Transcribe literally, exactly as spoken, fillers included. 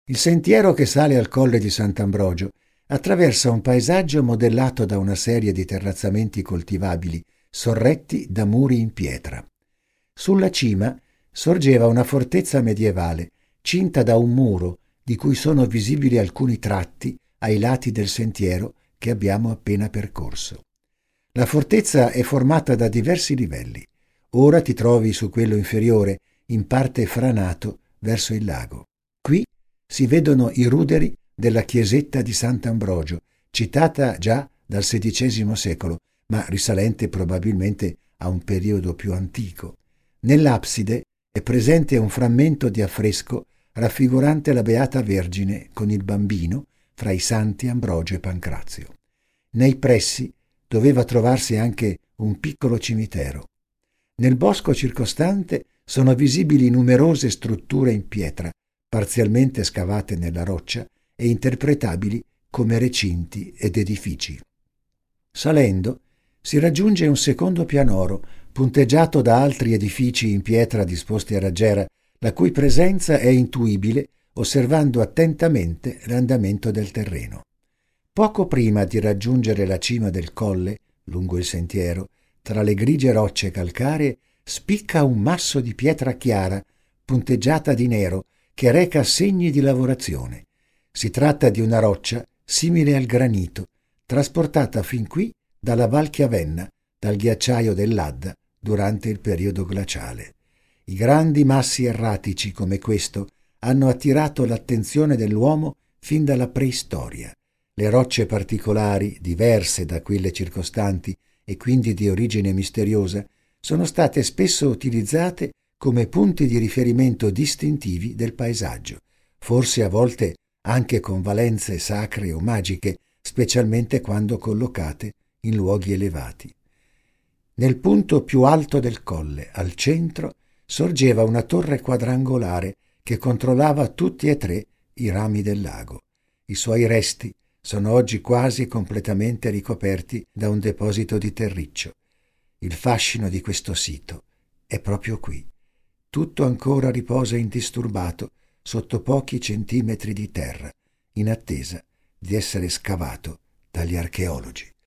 Il sentiero che sale al colle di Sant'Ambrogio attraversa un paesaggio modellato da una serie di terrazzamenti coltivabili sorretti da muri in pietra. Sulla cima sorgeva una fortezza medievale cinta da un muro di cui sono visibili alcuni tratti ai lati del sentiero che abbiamo appena percorso. La fortezza è formata da diversi livelli. Ora ti trovi su quello inferiore, in parte franato verso il lago. Qui si vedono i ruderi della chiesetta di Sant'Ambrogio, citata già dal sedicesimo secolo, ma risalente probabilmente a un periodo più antico. Nell'abside è presente un frammento di affresco raffigurante la Beata Vergine con il bambino fra i santi Ambrogio e Pancrazio. Nei pressi doveva trovarsi anche un piccolo cimitero. Nel bosco circostante sono visibili numerose strutture in pietra, parzialmente scavate nella roccia e interpretabili come recinti ed edifici. Salendo si raggiunge un secondo pianoro punteggiato da altri edifici in pietra disposti a raggiera, la cui presenza è intuibile osservando attentamente l'andamento del terreno. Poco prima di raggiungere la cima del colle, lungo il sentiero, tra le grigie rocce calcaree, spicca un masso di pietra chiara, punteggiata di nero, che reca segni di lavorazione. Si tratta di una roccia simile al granito, trasportata fin qui dalla Val Chiavenna, dal ghiacciaio dell'Adda, durante il periodo glaciale. I grandi massi erratici come questo hanno attirato l'attenzione dell'uomo fin dalla preistoria. Le rocce particolari, diverse da quelle circostanti e quindi di origine misteriosa, sono state spesso utilizzate come punti di riferimento distintivi del paesaggio, forse a volte anche con valenze sacre o magiche, specialmente quando collocate in luoghi elevati. Nel punto più alto del colle, al centro, sorgeva una torre quadrangolare che controllava tutti e tre i rami del lago. I suoi resti sono oggi quasi completamente ricoperti da un deposito di terriccio. Il fascino di questo sito è proprio qui. Tutto ancora riposa indisturbato sotto pochi centimetri di terra, in attesa di essere scavato dagli archeologi.